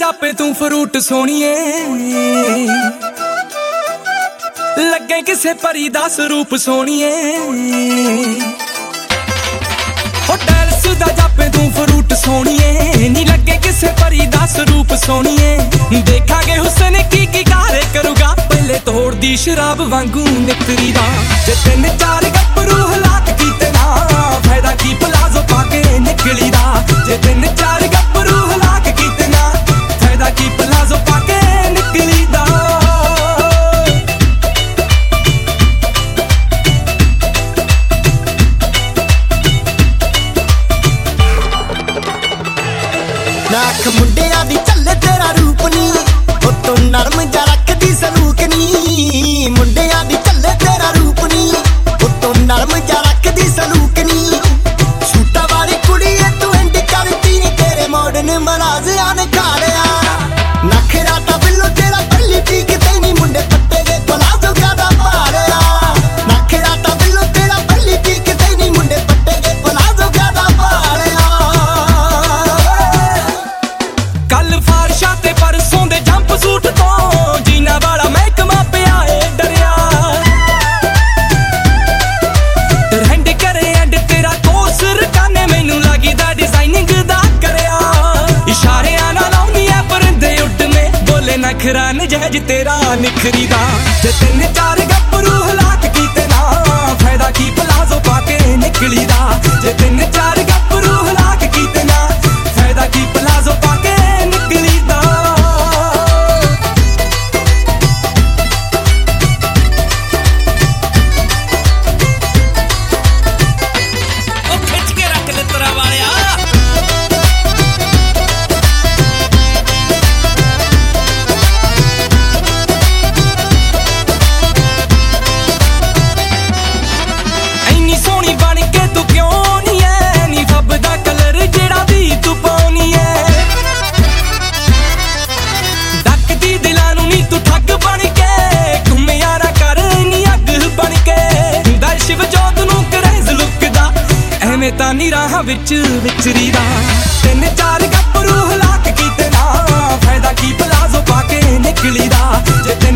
ਜਾਪੇ ਤੂੰ ਫਰੂਟ ਸੋਹਣੀਏ, ਲੱਗੇ ਕਿਸੇ ਪਰੀ ਦਾ ਸਰੂਪ ਸੋਹਣੀਏ। ਹੋ ਡੈਲਸ ਦਾ ਜਾਪੇ ਤੂੰ ਫਰੂਟ ਸੋਹਣੀਏ, ਨੀ ਲੱਗੇ ਕਿਸੇ ਪਰੀ ਦਾ ਸਰੂਪ ਸੋਹਣੀਏ। ਦੇਖਾਂਗੇ ਹੁਸਨ ਕੀ ਕੀ ਕਾਰੇ ਕਰੂਗਾ, ਪਹਿਲੇ ਤੋੜਦੀ ਸ਼ਰਾਬ ਵਾਂਗੂ ਨਿਕਰੀ ਦਾ। ਜੇ ਤਿੰਨ ਚਾਰ ਗੱਭਰੂ ਹਲਾਕ ਕੀਤੇ ਨਾ, ਫਾਇਦਾ ਕੀ ਪਲਾਜ਼ੋ ਪਾ ਕੇ ਨਿਕਲੀ ਦਾ। ਜੇ ਤਿੰਨ ਚਾਰ ਗੱਭਰੂ ਹਲਾਕ ਕੀਤੇ ਨਾ, ਫਾਇਦਾ ਕੀ ਪਲਾਜ਼ੋ ਪਾ ਕੇ ਨਿਕਲੀ ਦਾ। नाक मुंडिया दी चले तेरा रूप नी, ओ तू नरम जा रखदी सलूक नी। मुंडिया दी चले तेरा रूप नी, ओ तू नरम जा रखदी सलूक नी। सूटा वाली कुड़ी है तू एंड करती नी, तेरे मॉडर्न मलाजिया ने खाड़िया। नखरा ता बिल्लो तेरा पल्ली पी के तेनी, मुंडे पट्टे दे पलाजो ज्यादा पाड़िया। नखरा ता बिल्लो तेरा पल्ली पी के तेनी, मुंडे पट्टे दे पलाजो ज्यादा पाड़िया। कल फारशा ते परसों दे जंप सूट तो, जीना वाला महकमा पिया ए डरिया। ट्रेंड करे एंड तेरा कोर्स रकाने, मैनू लगदा डिजाइनिंग दा करया। इशारियां नाल आउंदी ऐ परिंदे उड में, बोले नखरा नजायज तेरा निखरी दा। जे तिन चार गब्बरू हलाक कीते ना, फायदा की पलाजो पा के निकली दा। जे तिन चार गब्बरू हलाक कीते ना, फायदा की पलाजो पा के निकली दा। ओ खिच के रख ले तेरा वालिया। ਇੰਨੀ ਸੋਹਣੀ ਬਣ ਕੇ ਤੂੰ ਕਿਉਂ ਨੀ ਐ, ਨੀ ਫੱਬਦਾ ਕਲਰ ਜਿਹੜਾ ਵੀ ਤੂੰ ਪਾਉਣੀ ਐ। ਡੱਕਦੀ ਦਿਲਾਂ ਨੂੰ ਨੀ ਤੂੰ ਠੱਗ ਬਣ ਕੇ, ਘੁੰਮਿਆ ਨਾ ਕਰ ਨੀ ਅੱਗ ਬਣ ਕੇ। ਦਾ ਸ਼ਿਵ ਜੋਤ ਨੂੰ ਕਰੇਜ਼ ਲੁੱਕਦਾ, ਐਵੇਂ ਤਾਂ ਨੀ ਰਾਹਾਂ ਵਿੱਚ ਵਿਚਰੀ ਦਾ। ਤਿੰਨ ਚਾਰ ਗੱਭਰੂ ਹਲਾਕ ਕੀਤੇ ਨਾ, ਫਾਇਦਾ ਕੀ ਪਲਾਜ਼ੋ ਪਾ ਕੇ ਨਿਕਲੀ ਦਾ। ਜੇ